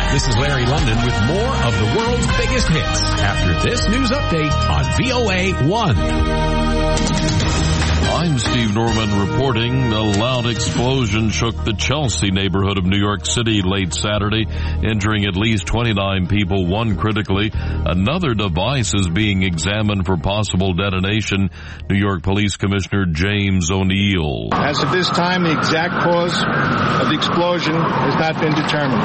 This is Larry London with more of the world's biggest hits after this news update on VOA 1. I'm Steve Norman reporting. A loud explosion shook the Chelsea neighborhood of New York City late Saturday, injuring at least 29 people, one critically. Another device is being examined for possible detonation. New York Police Commissioner James O'Neill. As of this time, the exact cause of the explosion has not been determined.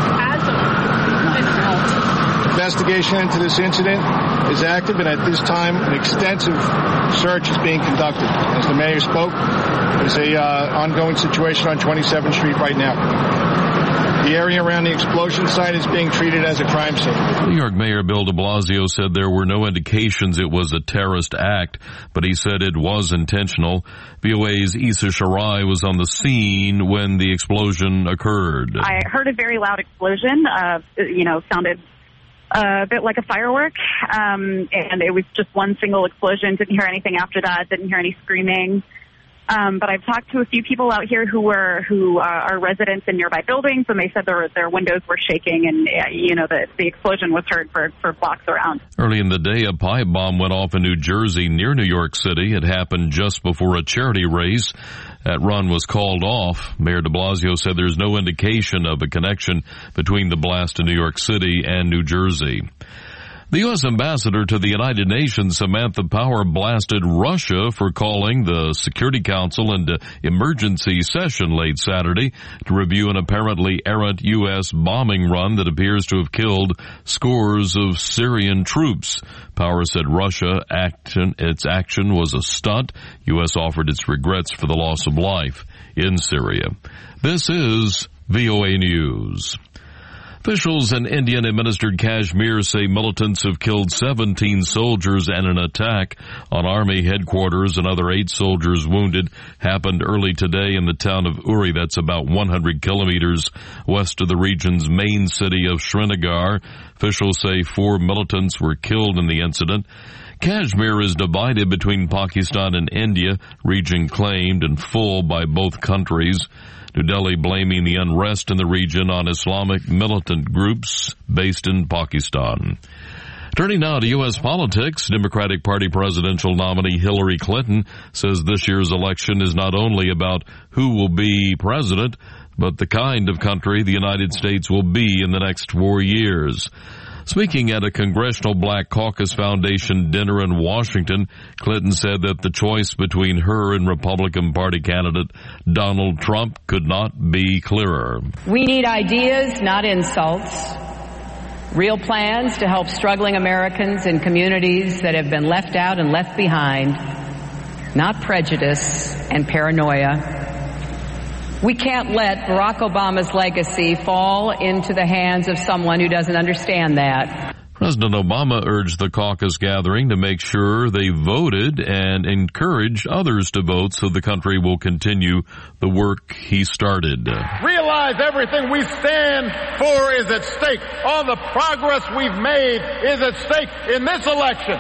Investigation into this incident is active, and at this time, an extensive search is being conducted. As the mayor spoke, there's a ongoing situation on 27th Street right now. The area around the explosion site is being treated as a crime scene. New York Mayor Bill de Blasio said there were no indications it was a terrorist act, but he said it was intentional. VOA's Issa Sharai was on the scene when the explosion occurred. I heard a very loud explosion, sounded a bit like a firework, and it was just one single explosion. Didn't hear anything after that, didn't hear any screaming. But I've talked to a few people out here who are residents in nearby buildings, and they said their windows were shaking, and the explosion was heard for blocks around. Early in the day, a pipe bomb went off in New Jersey near New York City. It happened just before a charity race. That run was called off. Mayor de Blasio said there's no indication of a connection between the blast in New York City and New Jersey. The U.S. ambassador to the United Nations, Samantha Power, blasted Russia for calling the Security Council into emergency session late Saturday to review an apparently errant U.S. bombing run that appears to have killed scores of Syrian troops. Power said its action was a stunt. U.S. offered its regrets for the loss of life in Syria. This is VOA News. Officials in Indian-administered Kashmir say militants have killed 17 soldiers in an attack on Army headquarters. Another 8 soldiers wounded happened early today in the town of Uri. That's about 100 kilometers west of the region's main city of Srinagar. Officials say 4 militants were killed in the incident. Kashmir is divided between Pakistan and India, region claimed in full by both countries. New Delhi blaming the unrest in the region on Islamic militant groups based in Pakistan. Turning now to U.S. politics, Democratic Party presidential nominee Hillary Clinton says this year's election is not only about who will be president, but the kind of country the United States will be in the next 4 years. Speaking at a Congressional Black Caucus Foundation dinner in Washington, Clinton said that the choice between her and Republican Party candidate Donald Trump could not be clearer. We need ideas, not insults. Real plans to help struggling Americans in communities that have been left out and left behind, not prejudice and paranoia. We can't let Barack Obama's legacy fall into the hands of someone who doesn't understand that. President Obama urged the caucus gathering to make sure they voted and encourage others to vote so the country will continue the work he started. Realize everything we stand for is at stake. All the progress we've made is at stake in this election.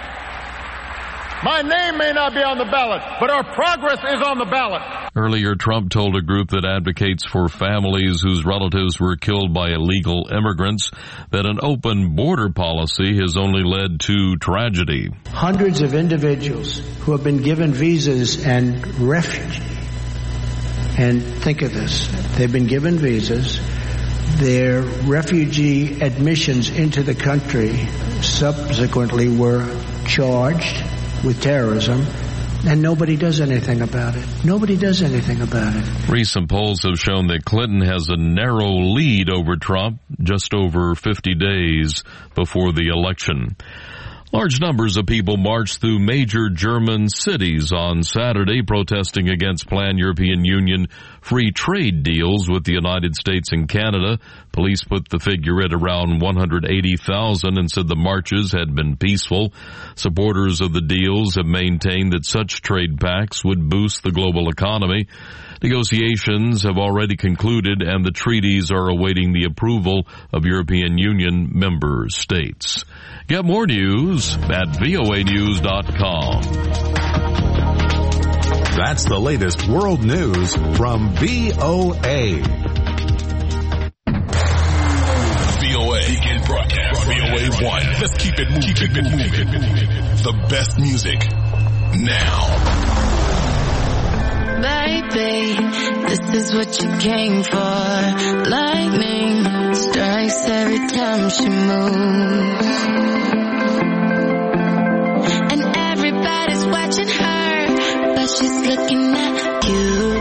My name may not be on the ballot, but our progress is on the ballot. Earlier, Trump told a group that advocates for families whose relatives were killed by illegal immigrants that an open border policy has only led to tragedy. Hundreds of individuals who have been given visas and refuge. And think of this. They've been given visas. Their refugee admissions into the country subsequently were charged with terrorism, and nobody does anything about it. Nobody does anything about it. Recent polls have shown that Clinton has a narrow lead over Trump just over 50 days before the election. Large numbers of people marched through major German cities on Saturday protesting against planned European Union free trade deals with the United States and Canada. Police put the figure at around 180,000 and said the marches had been peaceful. Supporters of the deals have maintained that such trade pacts would boost the global economy. Negotiations have already concluded and the treaties are awaiting the approval of European Union member states. Get more news at voanews.com. That's the latest world news from VOA. Wave 1. Let's keep it moving. Keep it moving. The best music now. Baby, this is what you came for. Lightning strikes every time she moves. And everybody's watching her, but she's looking at you.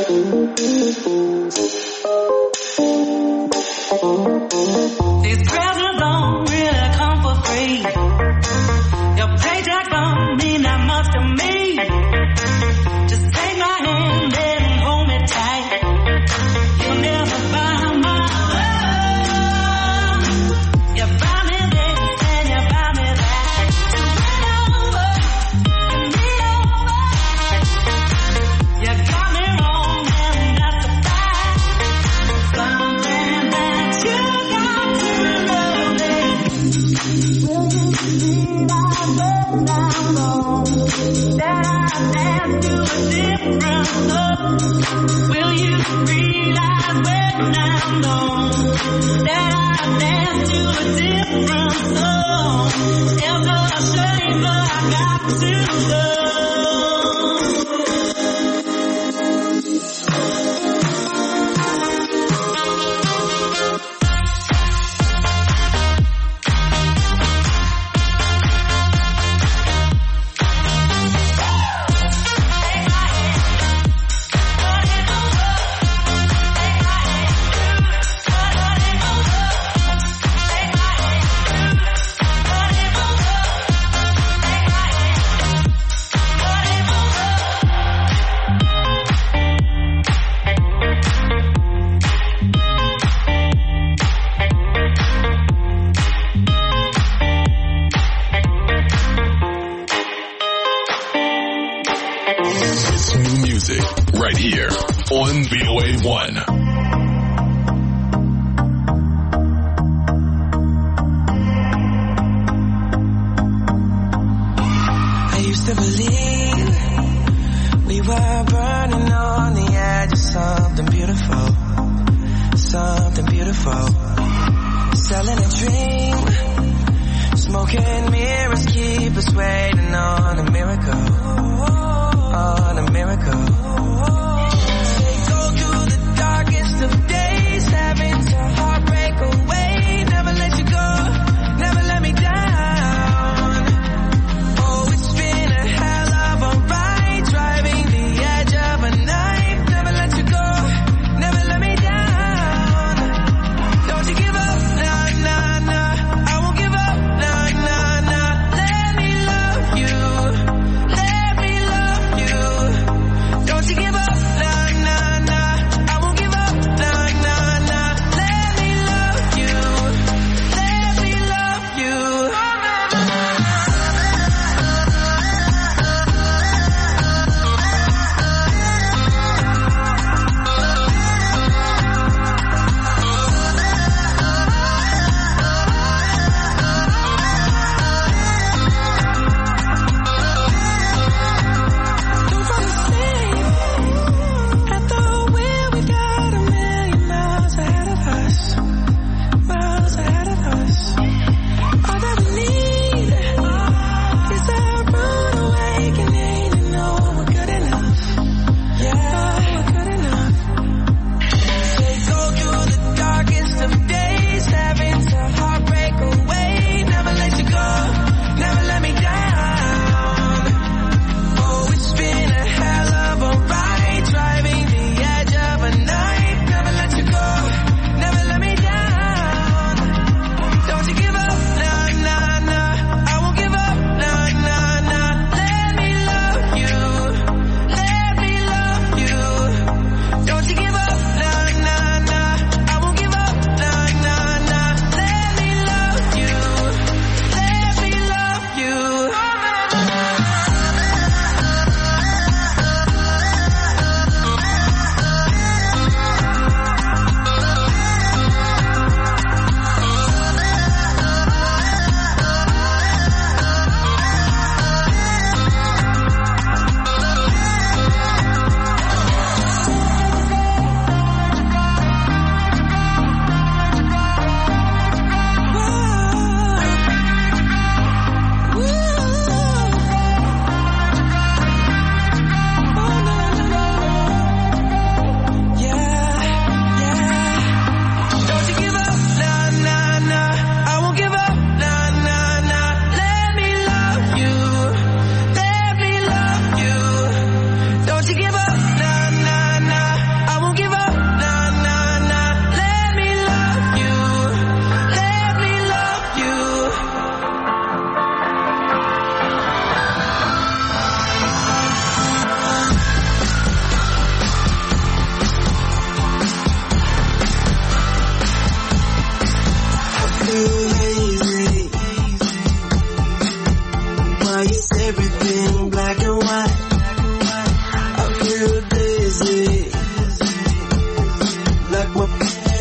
These presents don't really come for free. Your paycheck don't mean that much to me. Just take my hand and hold me tight. You'll never buy my love. You buy me this and you buy me that. So win over, me over. You got me wrong and that's a fact. Something that you got to love me. Will you realize when I'm wrong that I dance to a different love? Will you realize when I'm gone that I dance to a different song? It's a shame, but I got to go. It's new music right here on VOA1. I used to believe we were burning on the edge of something beautiful, something beautiful. Selling a dream, smoking mirrors keep us waiting on a miracle, on a miracle. They go through the darkest of days, having to heartbreak away. Never let you go, never let me down. Oh, it's been a hell of a ride, driving the edge of a knife. Never let you go, never let me down. Don't you give up, nah, nah, nah. I won't give up, nah, nah, nah. Let me love you, let me love you. Don't you give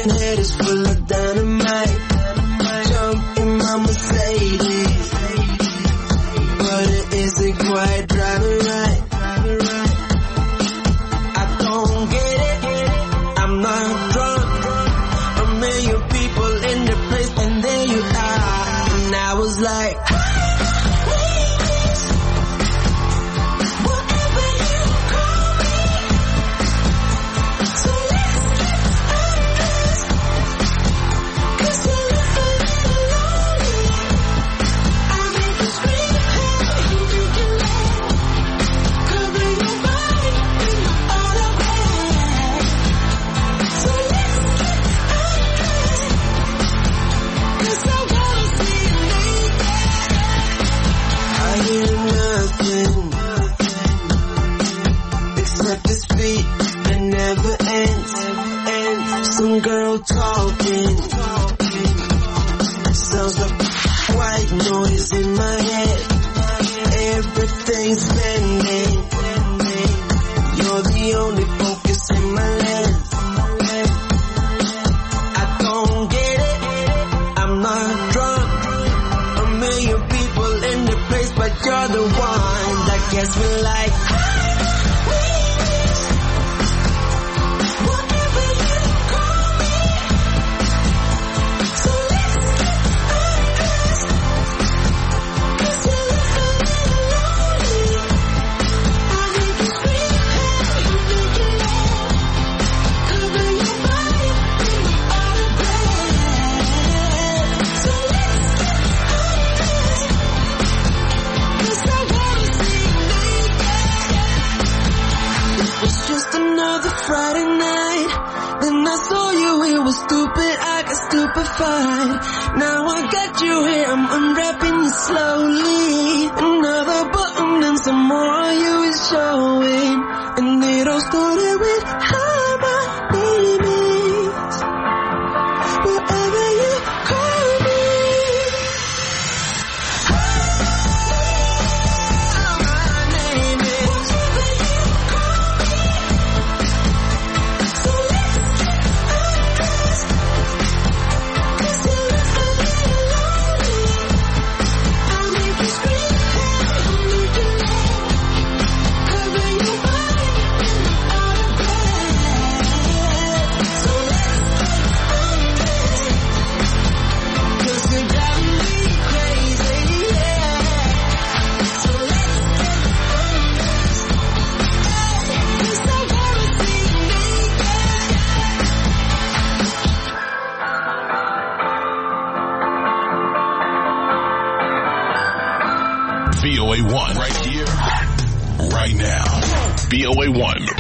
and head is full of dynamite. Jump in my Mercedes, but it isn't quite driving right. I don't get it, I'm not drunk. A million people in the place and there you are. And I was like, some girl talking, sounds like white noise in my head, everything's bending, you're the only focus in my lens, I don't get it, I'm not drunk, a million people in the place but you're the one that gets me like, Friday night, then I saw you, it was stupid, I got stupefied. Now I got you here, I'm unwrapping you slowly. Another button and some more of you is showing. And it all started with how my name is, wherever you call me. VOA1 right here, right now. VOA1.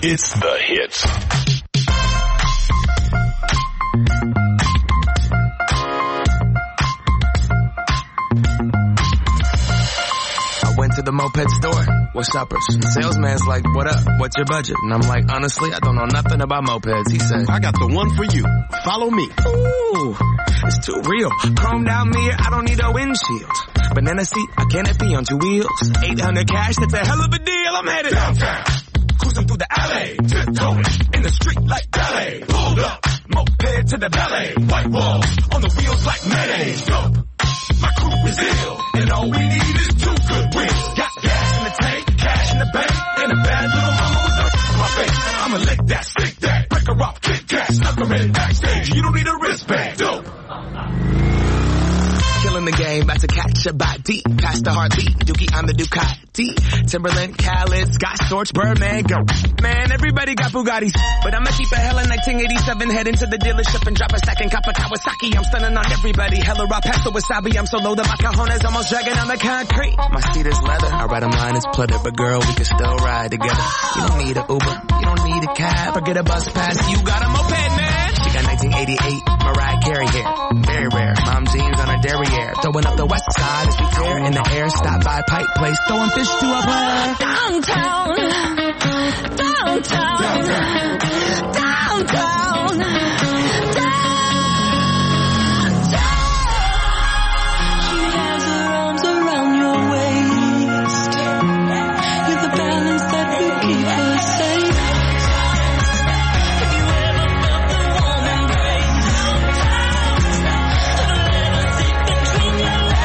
It's the hits. Went to the moped store. What's uppers? Salesman's like, what up? What's your budget? And I'm like, honestly, I don't know nothing about mopeds. He said, I got the one for you. Follow me. Ooh, it's too real. Chromed out mirror, I don't need a windshield. Banana seat, a canopy on 2 wheels. 800 cash, that's a hell of a deal. I'm headed downtown. Cruising through the alley. Tiptoeing in the street like ballet. Pulled up, moped to the ballet. White walls on the wheels like mayonnaise. Dope. My crew is ill, and all we need is 2 good wheels. Got gas in the tank, cash in the bank, and a bad little mama with a my face. I'ma lick that, stick that, break her off, kick that, snuck her in backstage. You don't need a wristband, dope. Killing the game, about to catch a body. Past the heartbeat, Dookie, I'm the Ducati. Timberland, Khaled, Scott Storch, Birdman, go. Man, everybody got Bugattis. But I'ma keep a hella 1987, head into the dealership and drop a stack and cop a Kawasaki. I'm stunning on everybody, hella raw pasta wasabi. I'm so low that my cajones almost dragging on the concrete. My seat is leather, I ride a line, it's pleather. But girl, we can still ride together. You don't need an Uber, you don't need a cab. Forget a bus pass, you got a moped, man. She got 1988, Mariah Carey hair. Very rare, mom jeans on her derriere. Throwing up the west side as we tear in the air. Stop by Pipe Place, throwing fish to a player. Downtown, downtown, downtown, downtown. She has her arms around your waist. You're the balance that will keep her safe. Have you ever felt the warm embrace? Between your legs.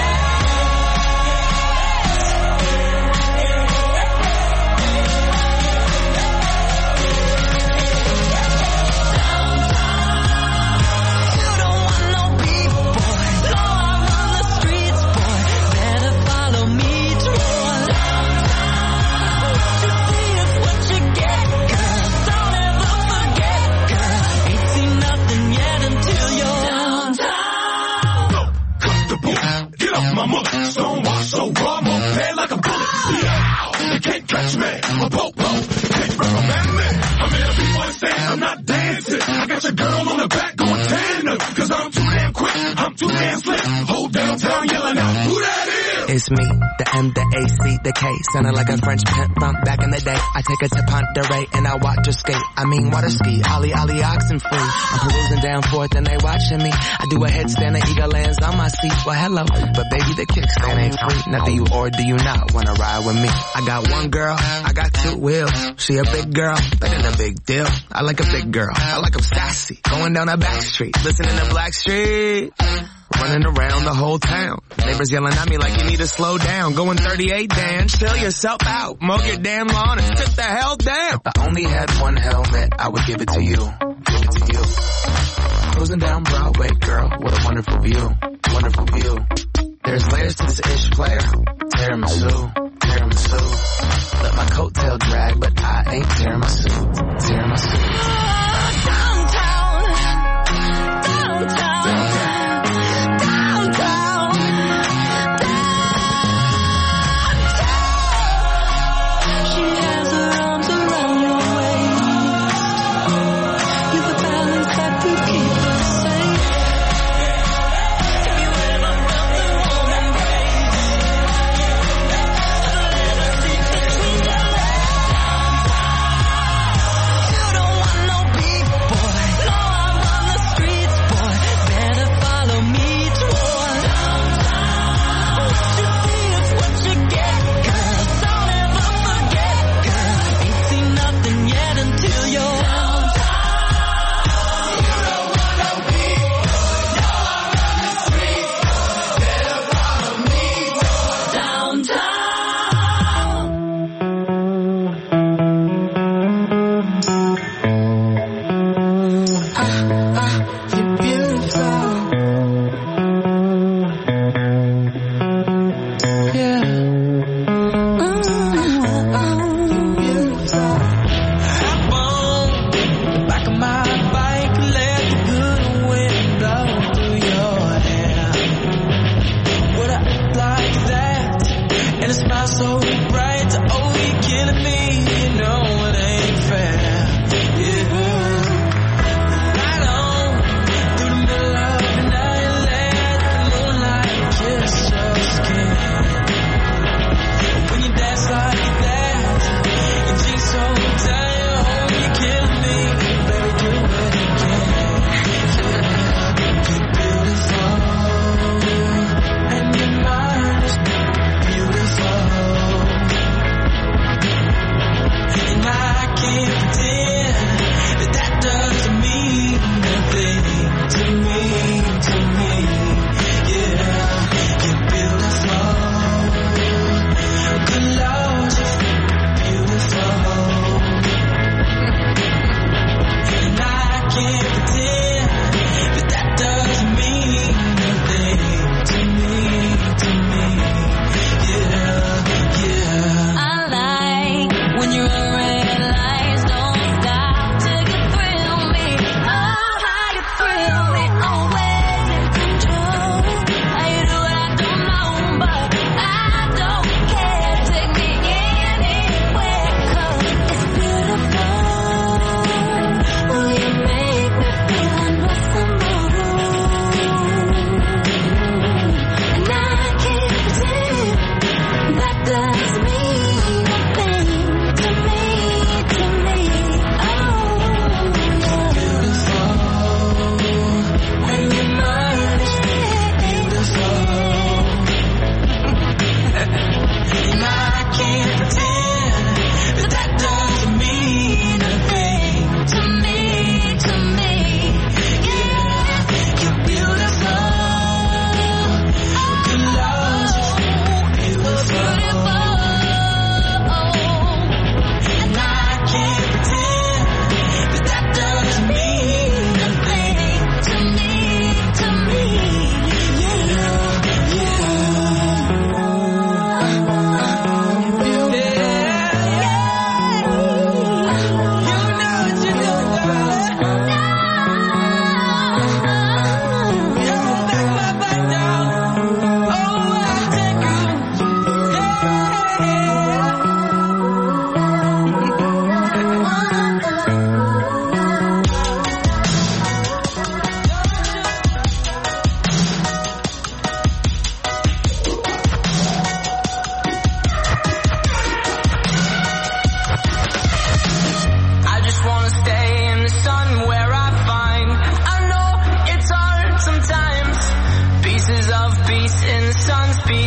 Stonewall so raw, moped like a bullet. You can't catch me. I'm a popo. Can't recommend me. I'm here to be one stand. I'm not dancing. I got your girl on the back going tandem. Cause I'm too damn quick. I'm too damn slick. Whole downtown yelling out, who that is? It's me, the M, the A, C, the K. Sounding like a French pimp bump back in the day. I take her to Ponderay and I watch her skate. I mean water ski, ollie, oxen free. I'm perusing down Fourth and they watching me. I do a headstand and eagle lands on my seat. Well, hello, but baby, the kickstand ain't free. Now do you or do you not wanna ride with me? I got one girl, I got 2 wheels. She a big girl, that ain't a big deal. I like a big girl, I like 'em sassy. Going down a back street, listening to Blackstreet. Running around the whole town. Neighbors yelling at me like you need to slow down. Going 38, Dan, chill yourself out. Mow your damn lawn and sit the hell down. If I only had one helmet, I would give it to you. Give it to you. Cruising down Broadway, girl, what a wonderful view. Wonderful view. There's layers to this ish player. Tiramisu, tiramisu. Let my coattail drag, but I ain't tiramisu. Tiramisu. Downtown, downtown. You don't want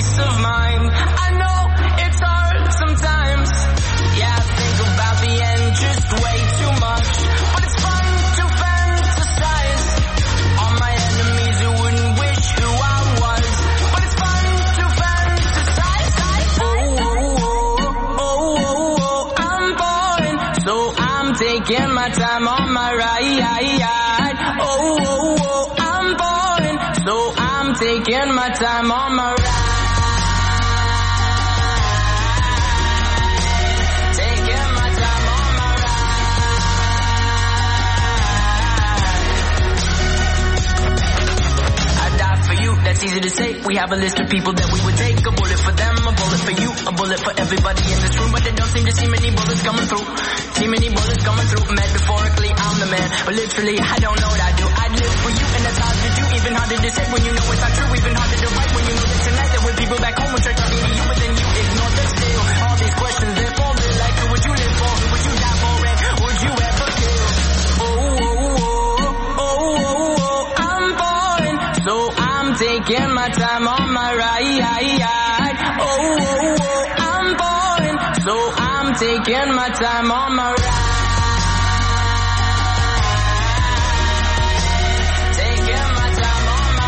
peace of mind. I know it's hard sometimes. Yeah, I think about the end just way too much. But it's fun to fantasize on my enemies who wouldn't wish who I was. But it's fun to fantasize. I'm boring, so I'm taking my time on my ride. I'm boring, so I'm taking my time on my ride. Taking my time on my ride. I die for you, that's easy to say. We have a list of people that we would take. A bullet for them, a bullet for you, a bullet for everybody in this room. But they don't seem to see many bullets coming through. See many bullets coming through. Metaphorically, I'm the man, but literally, I don't know what I do. I'd live for you, and that's hard to do. Even harder to say when you know it's not true. Even harder to write when you know that tonight there were people back home who tried talking to you, but then you ignore them still. All these questions, they're falling like who would you live for? Who would you die for? And would you ever kill? I'm boring, so I'm taking my time on my ride. I'm boring, so I'm taking my time on my ride. Taking my time on my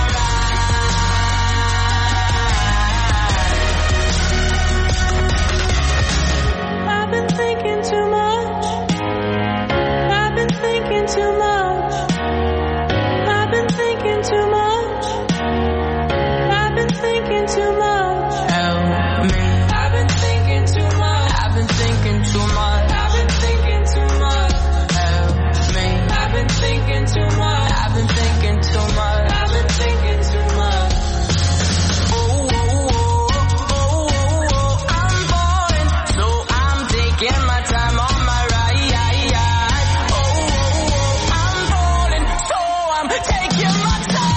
ride. I've been thinking too much. I've been thinking too much. I've been thinking too much. I've been thinking too much. Help me. I've been thinking too much. I've been thinking too much. I've been thinking too much. Help me. I've been thinking too much. I've been thinking too much. I've been thinking too much. I'm boring, so I'm taking my time on my ride. I'm boring, so I'm taking my time.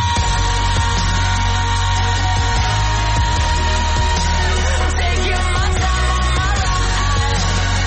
Taking my time on my ride.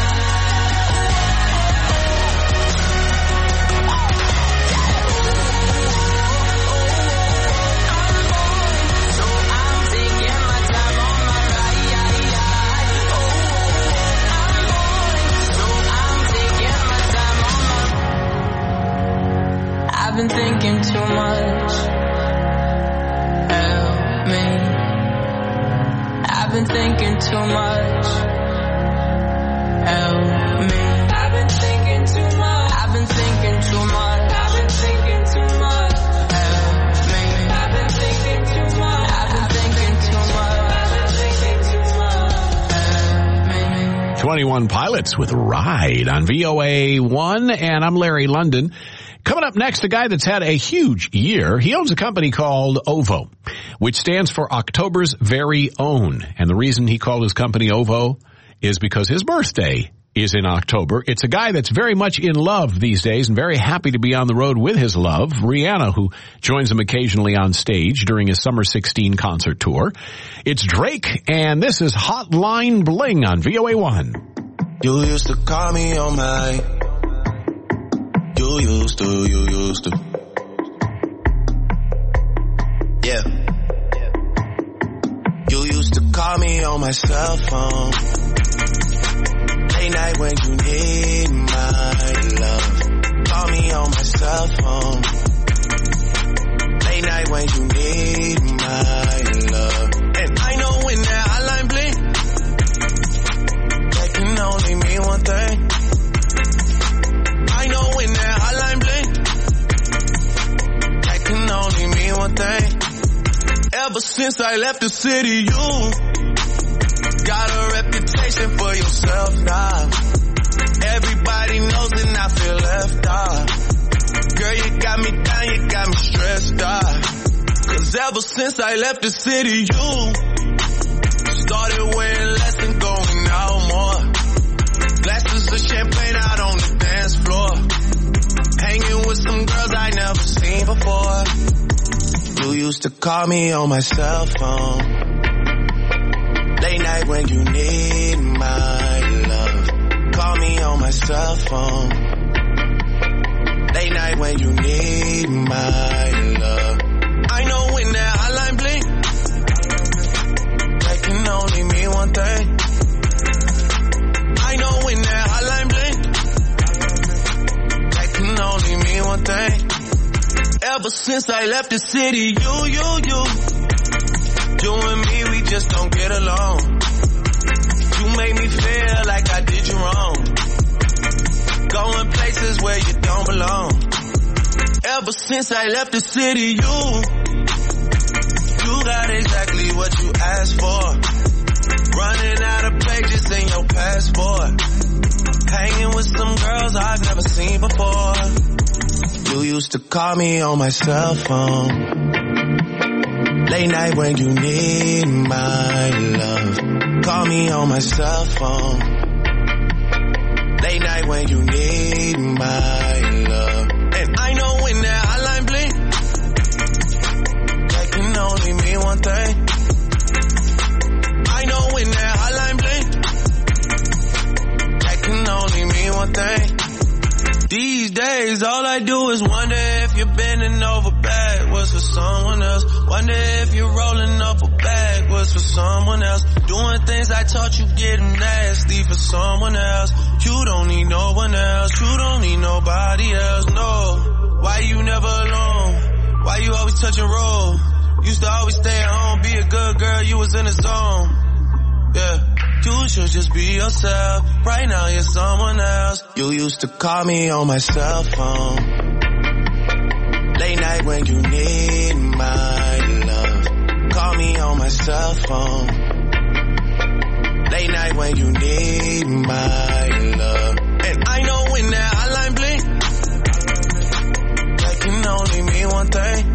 21 Pilots with Ride on VOA1, and I'm Larry London. Coming up next, a guy that's had a huge year. He owns a company called OVO, which stands for October's Very Own. And the reason he called his company OVO is because his birthday is in October. It's a guy that's very much in love these days and very happy to be on the road with his love, Rihanna, who joins him occasionally on stage during his Summer 16 concert tour. It's Drake, and this is Hotline Bling on VOA1. You used to call me on my... You used to. Yeah. You used to call me on my cell phone. Late night when you need my love. Call me on my cell phone. Late night when you need my love. And I know when that hotline blink, that can only mean one thing. I know when that hotline blink, that can only mean one thing. Ever since I left the city, you got a reputation for yourself now. Everybody knows and I feel left out. Girl, you got me down, you got me stressed out. Cause ever since I left the city, you started wearing less and going out more. Glasses of champagne out on the dance floor. Hanging with some girls I never seen before. You used to call me on my cell phone. Late night when you need my love. Call me on my cell phone. Late night when you need my love. I know when that hotline blink, thing. Ever since I left the city, you and me, we just don't get along. You make me feel like I did you wrong. Going places where you don't belong. Ever since I left the city, you got exactly what you asked for. Running out of pages in your passport. Hanging with some girls I've never seen before. You used to call me on my cell phone. Late night when you need my love. Call me on my cell phone. Late night when you need my love. And I know when that hotline blink, that can only mean one thing. I know when that hotline blink, that can only mean one thing. These days, all I do is wonder if you're bending over backwards for someone else. Wonder if you're rolling up a backwards for someone else. Doing things I taught you getting nasty for someone else. You don't need no one else. You don't need nobody else, no. Why you never alone? Why you always touch and roll? Used to always stay at home, be a good girl, you was in the zone. Yeah. You should just be yourself. Right now you're someone else. You used to call me on my cell phone. Late night when you need my love. Call me on my cell phone. Late night when you need my love. And I know when that hotline blink, that can only mean one thing.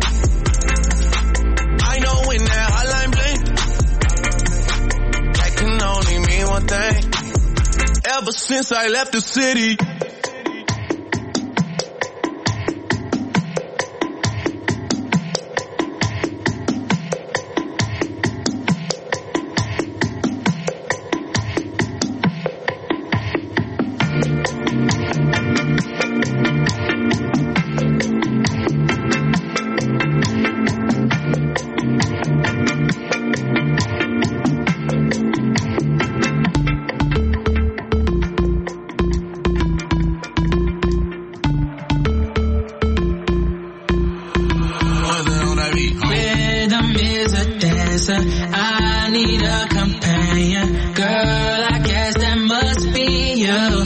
I know when that hotline blink, can only mean one thing. Ever since I left the city, I need a companion. Girl, I guess that must be you.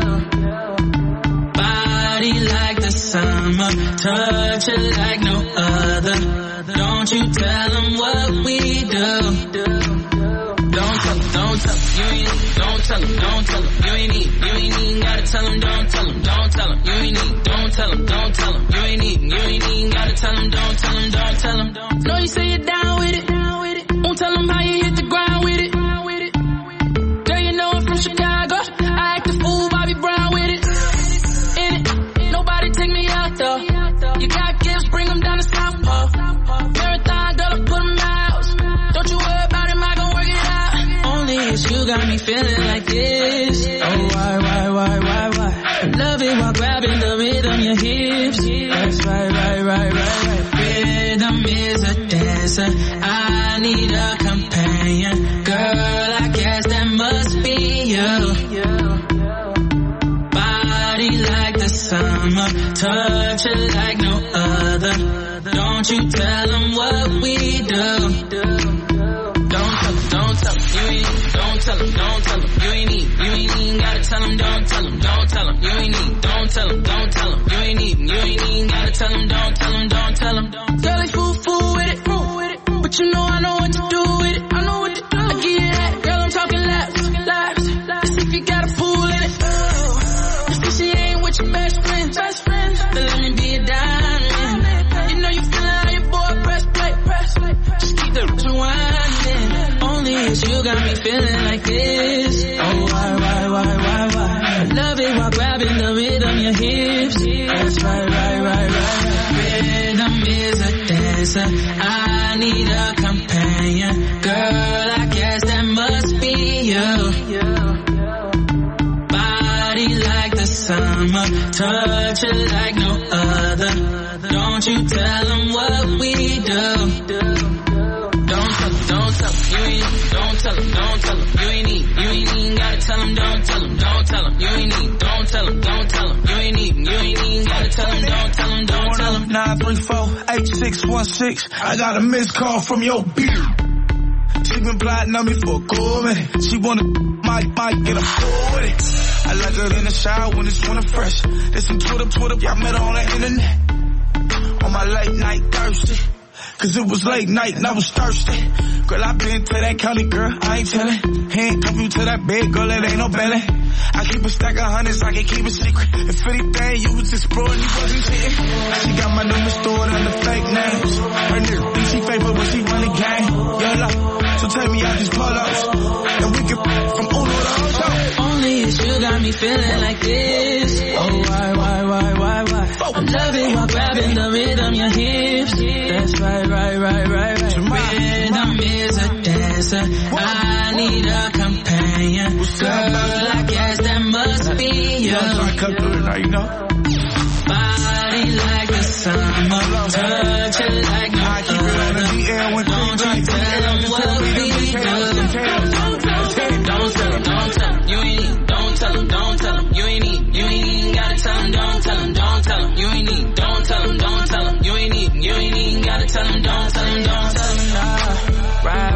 Body like the summer, touch it like no other. Don't you tell them what we do. Don't tell them, don't tell them, you ain't need. Don't tell them, don't tell them, you ain't need. You ain't even gotta tell them, don't tell them, don't tell them, you ain't need. Don't tell them, don't tell them, you ain't need. You ain't even gotta tell them, don't tell them, don't tell them. Know you say you're down with it. Won't tell them how you hit the ground with it. Girl, you know I'm from Chicago. I act a fool, Bobby Brown with it. In it, nobody take me out though. You got gifts, bring them down to South Pole. Marathon, girl, I put them out. Don't you worry about him, I gon' work it out. Only it's you got me feeling like this. Oh, why? I love it while grabbing the rhythm, your hips. That's right. Rhythm is a dancer. I need a companion. Girl, I guess that must be you. Body like the summer, touch it like no other. Don't you tell them what we do. Don't tell them, you ain't need. Don't tell them, you ain't need. You ain't even gotta tell them, don't tell them, you ain't need. Don't tell them, you ain't need. You ain't even gotta tell them, don't tell them. Girl, they fool with it. But you know I know what to do with it. I know what to do. I give you that. Girl, I'm talking laps. Let's see if you got a pool in it. If she ain't with your best friend, then let me be a diamond. You know you feeling how your boy press play. Just keep the rewinding. Only it's you got me feeling like this. Oh, why? I love it while grabbing the rhythm, your hips. That's right. Rhythm is a dancer. I need a companion. Girl, I guess that must be you. Body like the summer, touch it like no other. Don't you tell them what we do. Don't tell them, you ain't need. Don't tell them, you ain't need. You ain't even gotta tell them, don't tell them, you ain't need. Don't tell them, you ain't need. You ain't even gotta tell him, don't tell him, don't tell him. 934-8616. I got a missed call from your beard. She been plotting on me for a good minute. She wanna might get a full with it. I like her in the shower when it's winter fresh. There's some Twitter, y'all met her on the internet. On my late night thirsty. Cause it was late night and I was thirsty. Girl, I been to that county, girl, I ain't tellin'. Handcuff you to that bed, girl, it ain't no belly. I keep a stack of hundreds, I can keep a secret. If anything, you was exploring, you wasn't cheating. She got my number stored under fake names. Her nigga think she fake, but when she run the game, YOLO. So take me out these pull-ups, and we can from Uno to Ocho. Only if you got me feeling like this. Oh, why? I'm loving while grabbing the rhythm, your hips. That's right. Rhythm is a dancer. I need a companion. Girl, I guess that must be you. Body like the summer, touch it like no other. Don't you tell them what we do. Don't tell them, you ain't need. Don't tell them, you ain't need. You ain't even gotta tell them, don't tell them, you ain't need. Don't tell them, you ain't need. You ain't even gotta tell them, don't tell them, nah. Right.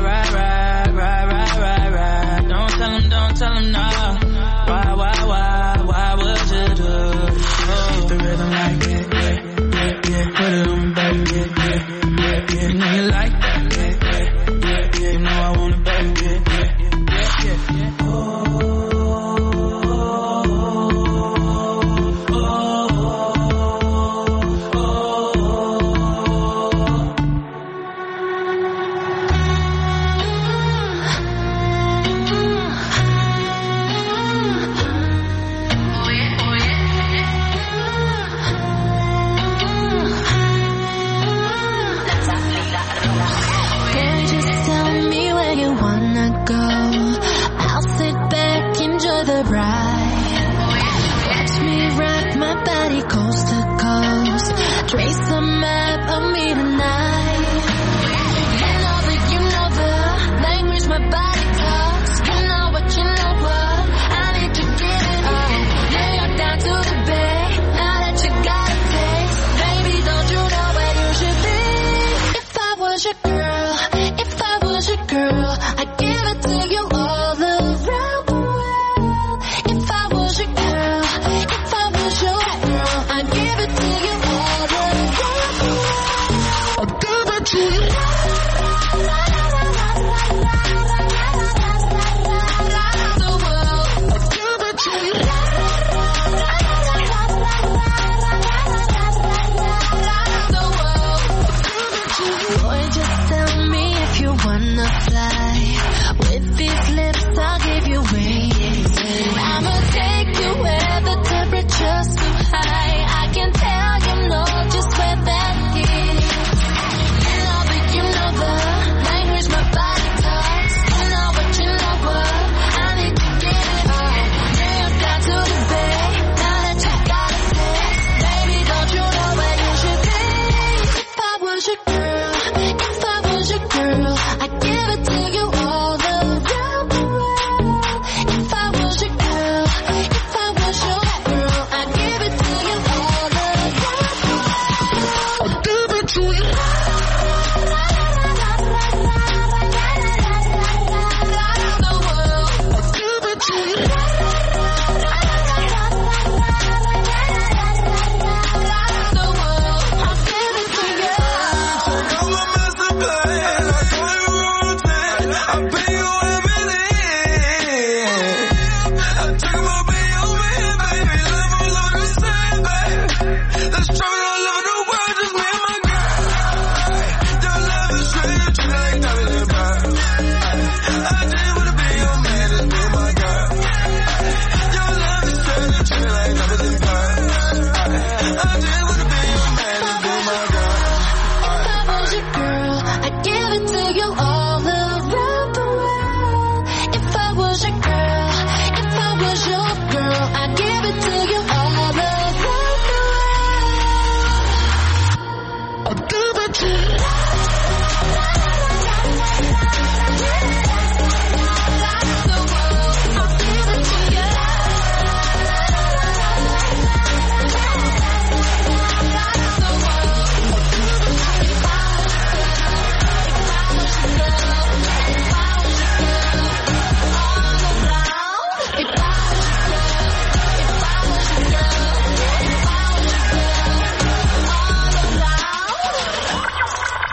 Don't tell them, nah. Why would you do? The rhythm like it, yeah. Put it on, baby, yeah. You know you like that, yeah. You know I want it, baby, yeah. Oh.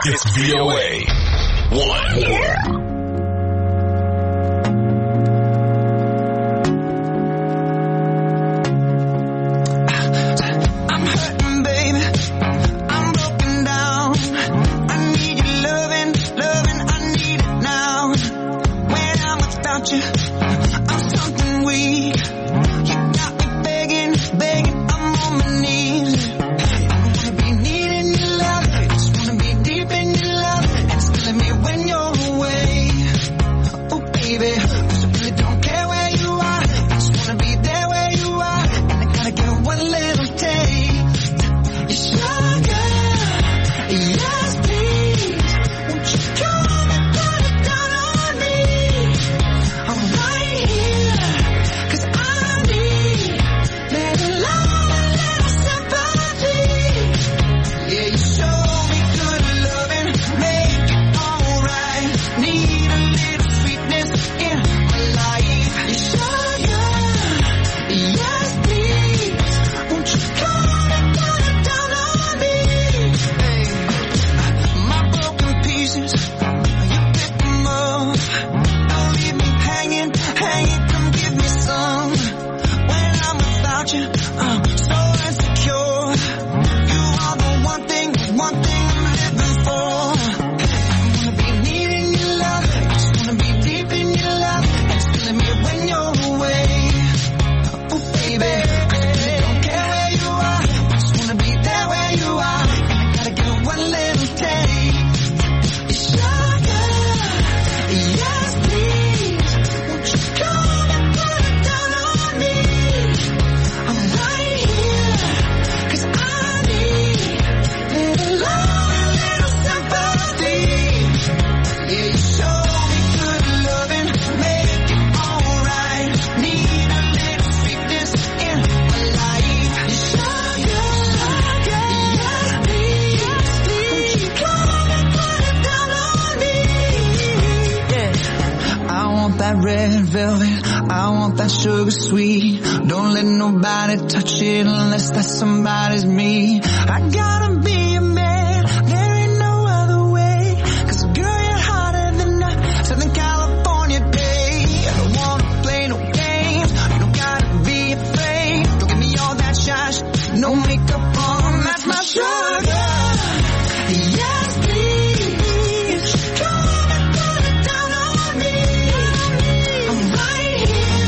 It's VOA 1. Sugar sweet, don't let nobody touch it unless that somebody's me. I gotta be a man, there ain't no other way. 'Cause girl, you're hotter than a Southern California day. I don't wanna play no games, you don't gotta be afraid. Don't give me all that shine, no makeup on, that's my sugar. Yes, please, come and put it down on me. I'm right here.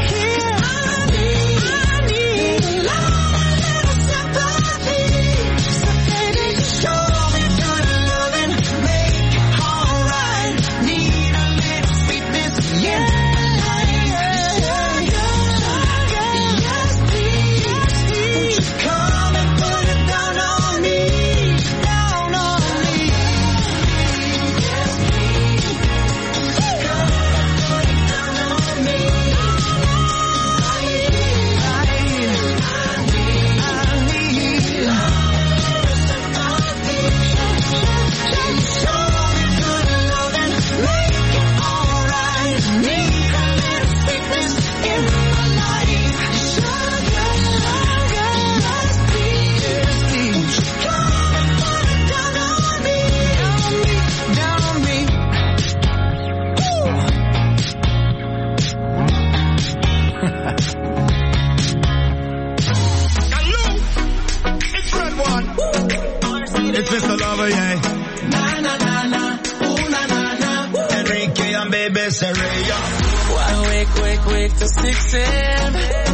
It's Mr. Lover, yeah. Na na na na, ooh na na na. Enrique and Baby Saraya. Why wake till 6 a.m.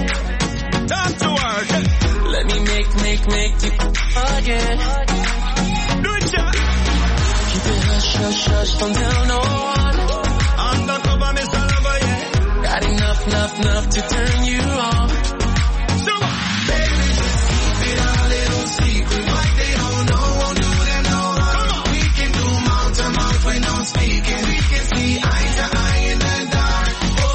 Time to work. Let me make you again. Do it, yeah. Keep it hush, don't tell no one. Undercover, Mr. Lover, yeah. Got enough to turn you on. So, baby, just keep it a little secret. What they don't know won't do them no harm. We can do mouth to mouth when no speaking. We can see eye to eye in the dark.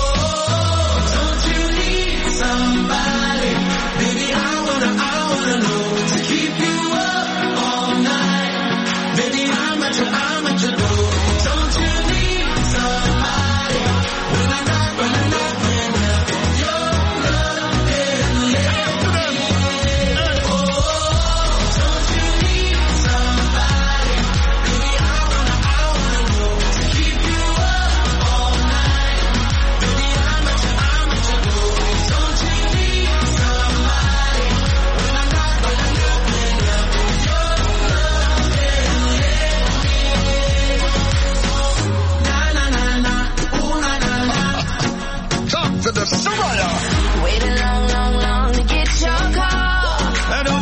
Oh, don't you need somebody? Baby, I wanna know to keep you up all night. Baby, I'm at your door. Don't you need somebody? When I knock, your love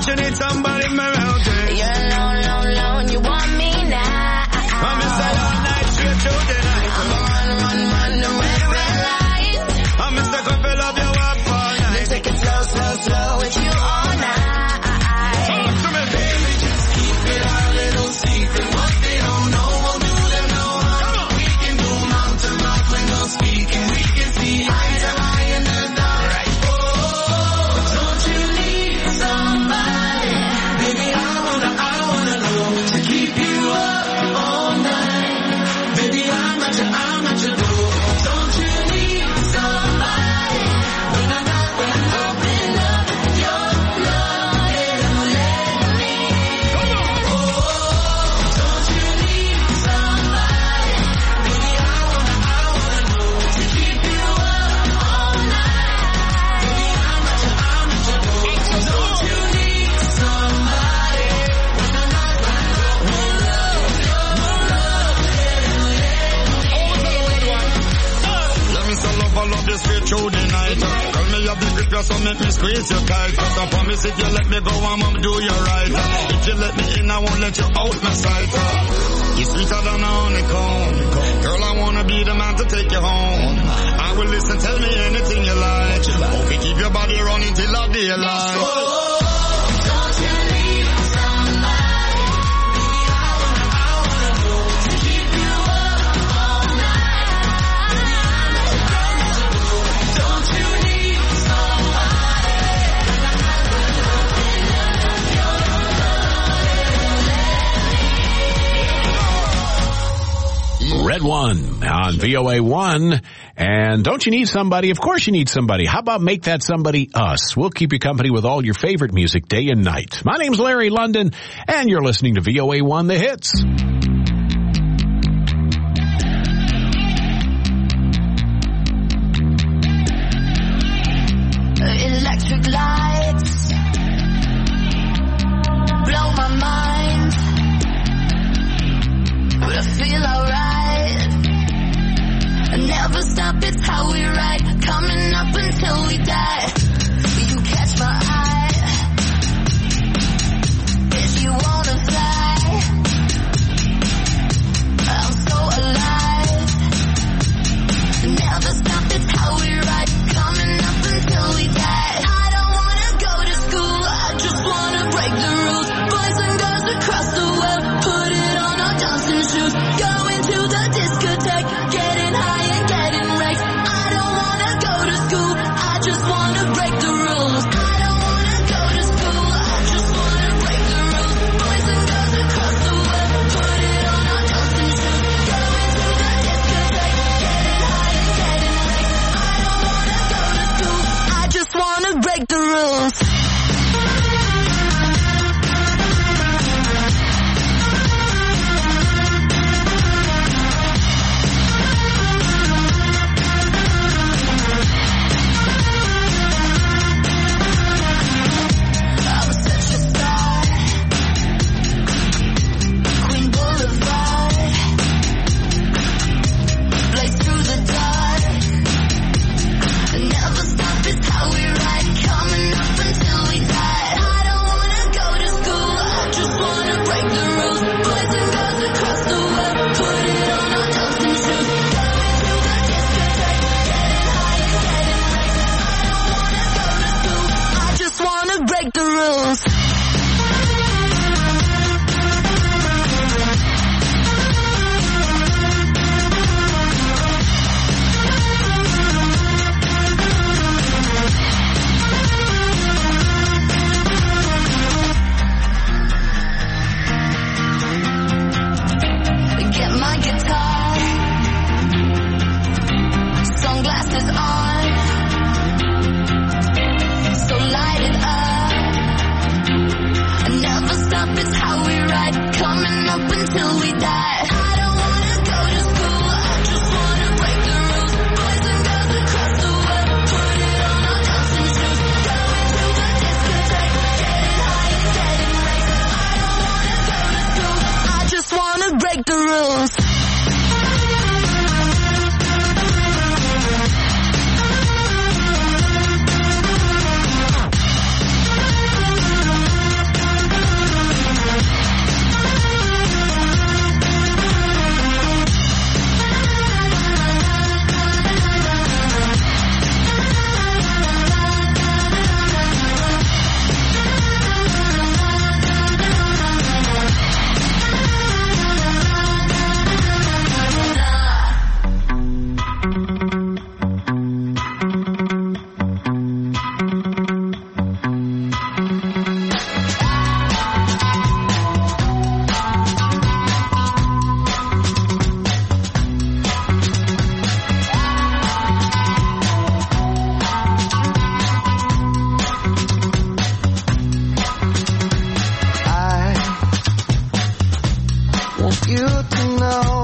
you need somebody around you. You're alone, alone, alone. You want me now. I'm inside all night, straight through the night. I'm run, run, run, the red, red light. I'm Mr. Couple of your work all night. Then take it slow, slow, slow with you all night. Talk to me, baby, just keep it our little secret. What they don't know, we'll do them no harm. We can do mouth to mouth when no speaking. We can see eye to eye in the dark. Right. Oh, don't you need somebody? Baby, I wanna know to keep you up all night. Baby, I'm at your door. Don't you need somebody? When I open up your love, you let me. Oh, don't you need somebody? Baby, I wanna know to keep you up all night. Baby, I'm at your door. Don't you need somebody? When I let me sell love, I love you straight through the night. Call me up the grip, so make me squeeze you tight. Cause I promise if you let me go, I'ma do you right. If you let me in, I won't let you out my sight. You're sweeter than a honeycomb. Girl, I wanna be the man to take you home. I will listen, tell me anything you like. Hope you keep your body running till the daylight. Oh, don't you need somebody? Baby, I wanna know to keep you up all night. Don't you need somebody? Red One on VOA1. And don't you need somebody? Of course you need somebody. How about make that somebody us? We'll keep you company with all your favorite music day and night. My name's Larry London, and you're listening to VOA1 The Hits. Electric lights blow my mind, but I feel alright. I never stop, it's how we ride, coming up until we die. You catch my eye if you wanna fly. I'm so alive. Never stop, it's how we ride, coming up until we die. I don't wanna go to school, I just wanna break the rules. Boys and girls across the world, put it on our dancing shoes. Going to the discotheque, getting high and getting wrecked. I don't wanna go to school, I just wanna break the rules. I don't wanna go to school, I just wanna break the rules. Boys and girls across the world, put it on our dancing shoes. Going to the discotheque, getting high and getting wrecked. I don't wanna go to school, I just wanna break the rules. I'm such a star, Queen Boulevard, blaze through the dark. Never stop, it's how we ride, coming up until we die. I don't wanna go to school, I just wanna break the rules. Boys and girls across the world, put it on our dancing shoes. Going to the discotheque, getting high and getting wrecked. I don't wanna go to school, I just wanna break the rules. Get my guitar, sunglasses on, so light it up. Never stop, it's how we ride, coming up until we die. I don't wanna go to school, I just wanna break the rules. Boys and girls across the world, put it on our dancing shoes. Going to the discotheque, getting high and getting wrecked. I don't wanna go to school, I just wanna break the rules. you to know